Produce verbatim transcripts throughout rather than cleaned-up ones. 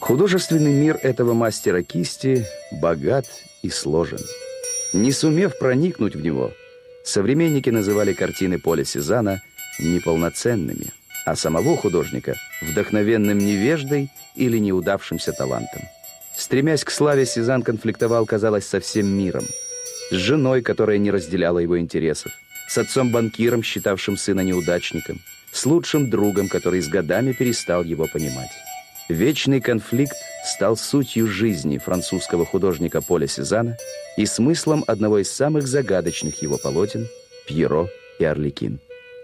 Художественный мир этого мастера кисти богат и сложен. Не сумев проникнуть в него, современники называли картины Поля Сезанна неполноценными, а самого художника вдохновенным невеждой или неудавшимся талантом. Стремясь к славе, Сезанн конфликтовал, казалось, со всем миром. С женой, которая не разделяла его интересов, с отцом-банкиром, считавшим сына неудачником, с лучшим другом, который с годами перестал его понимать. Вечный конфликт стал сутью жизни французского художника Поля Сезанна и смыслом одного из самых загадочных его полотен «Пьеро и Арлекин».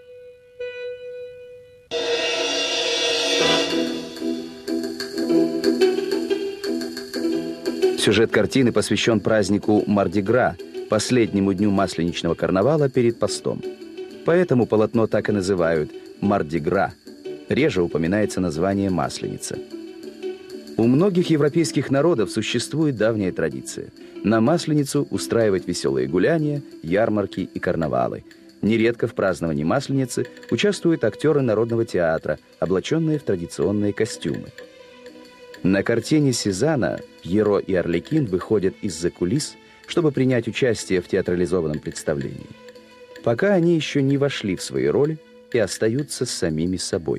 Сюжет картины посвящен празднику Марди-Гра, последнему дню масленичного карнавала перед постом. Поэтому полотно так и называют «Марди-Гра». Реже упоминается название «Масленица». У многих европейских народов существует давняя традиция на Масленицу устраивать веселые гуляния, ярмарки и карнавалы. Нередко в праздновании Масленицы участвуют актеры народного театра, облаченные в традиционные костюмы. На картине Сезанна Пьеро и Арлекин выходят из-за кулис, чтобы принять участие в театрализованном представлении. Пока они еще не вошли в свои роли и остаются самими собой.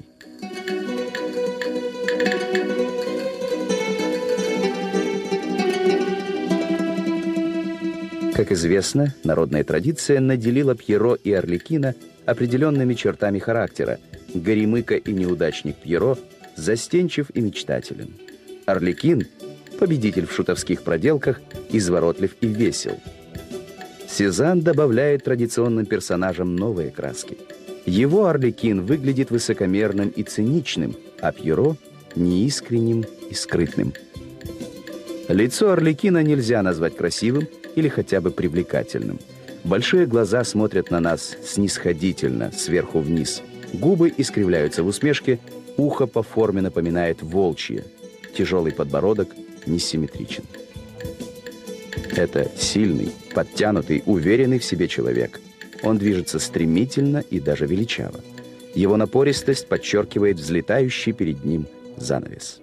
Как известно, народная традиция наделила Пьеро и Арлекина определенными чертами характера. Горемыка и неудачник Пьеро застенчив и мечтателен. Арлекин, победитель в шутовских проделках, изворотлив и весел. Сезанн добавляет традиционным персонажам новые краски. Его Арлекин выглядит высокомерным и циничным, а Пьеро – неискренним и скрытным. Лицо Арлекина нельзя назвать красивым или хотя бы привлекательным. Большие глаза смотрят на нас снисходительно, сверху вниз. Губы искривляются в усмешке, ухо по форме напоминает волчье. Тяжелый подбородок несимметричен. Это сильный, подтянутый, уверенный в себе человек. Он движется стремительно и даже величаво. Его напористость подчеркивает взлетающий перед ним занавес.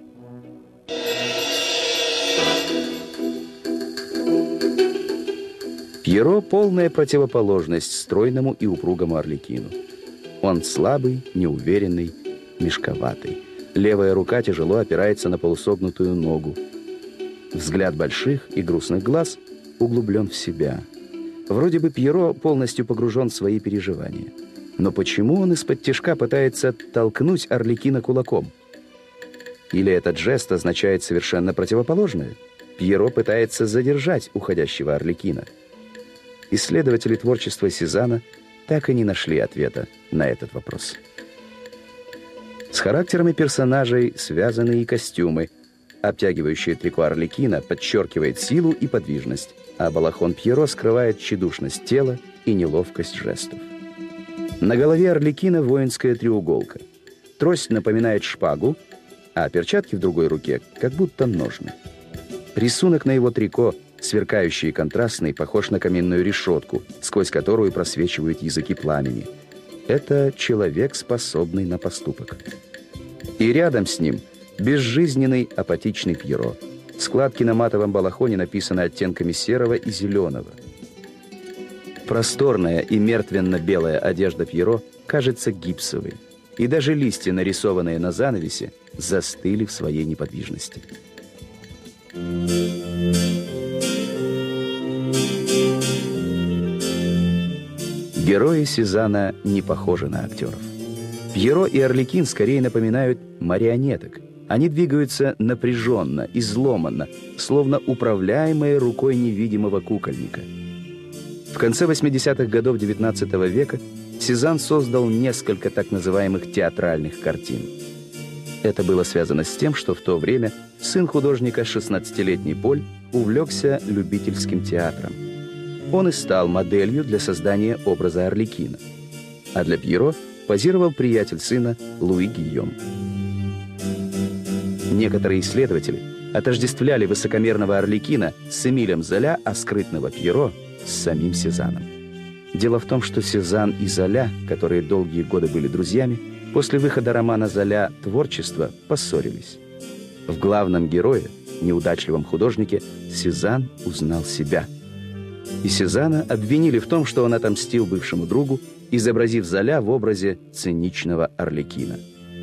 Пьеро – полная противоположность стройному и упругому Арлекину. Он слабый, неуверенный, мешковатый. Левая рука тяжело опирается на полусогнутую ногу. Взгляд больших и грустных глаз углублен в себя. Вроде бы Пьеро полностью погружен в свои переживания. Но почему он из-под тишка пытается толкнуть Арлекина кулаком? Или этот жест означает совершенно противоположное? Пьеро пытается задержать уходящего Арлекина. Исследователи творчества Сезанна так и не нашли ответа на этот вопрос. С характерами персонажей связаны и костюмы. Обтягивающее трико Арлекина подчеркивает силу и подвижность, а балахон Пьеро скрывает тщедушность тела и неловкость жестов. На голове Арлекина воинская треуголка. Трость напоминает шпагу, а перчатки в другой руке как будто ножны. Рисунок на его трико, сверкающий и контрастный, похож на каменную решетку, сквозь которую просвечивают языки пламени. Это человек, способный на поступок. И рядом с ним безжизненный, апатичный Пьеро. Складки на матовом балахоне написаны оттенками серого и зеленого. Просторная и мертвенно-белая одежда Пьеро кажется гипсовой, и даже листья, нарисованные на занавесе, застыли в своей неподвижности. Герои Сезанна не похожи на актеров. Пьеро и Арлекин скорее напоминают марионеток. Они двигаются напряженно, изломанно, словно управляемые рукой невидимого кукольника. В конце восьмидесятых годов девятнадцатого века Сезанн создал несколько так называемых театральных картин. Это было связано с тем, что в то время сын художника, шестнадцатилетний Поль, увлекся любительским театром. Он и стал моделью для создания образа Арлекина. А для Пьеро позировал приятель сына Луи Гийом. Некоторые исследователи отождествляли высокомерного Арлекина с Эмилем Золя, а скрытного Пьеро с самим Сезанном. Дело в том, что Сезанн и Золя, которые долгие годы были друзьями, после выхода романа Золя «Творчество» поссорились. В главном герое, неудачливом художнике, Сезанн узнал себя. И Сезанна обвинили в том, что он отомстил бывшему другу, изобразив Золя в образе циничного Арлекина.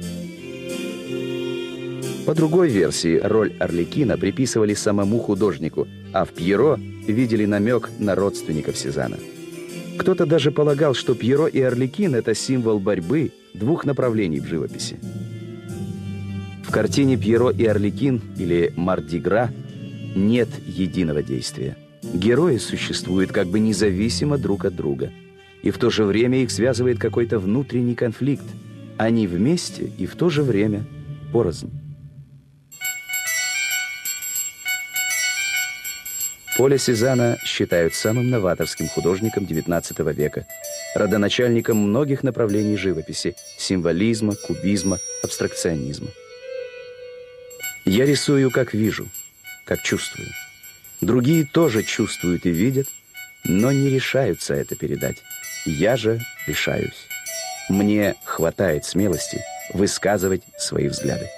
По другой версии, роль Арлекина приписывали самому художнику, а в Пьеро видели намек на родственников Сезанна. Кто-то даже полагал, что Пьеро и Арлекин – это символ борьбы двух направлений в живописи. В картине «Пьеро и Арлекин» или «Марди-Гра» нет единого действия. Герои существуют как бы независимо друг от друга, и в то же время их связывает какой-то внутренний конфликт. Они вместе и в то же время порознь. Поля Сезанна считают самым новаторским художником девятнадцатого века, родоначальником многих направлений живописи – символизма, кубизма, абстракционизма. Я рисую, как вижу, как чувствую. Другие тоже чувствуют и видят, но не решаются это передать. Я же решаюсь. Мне хватает смелости высказывать свои взгляды.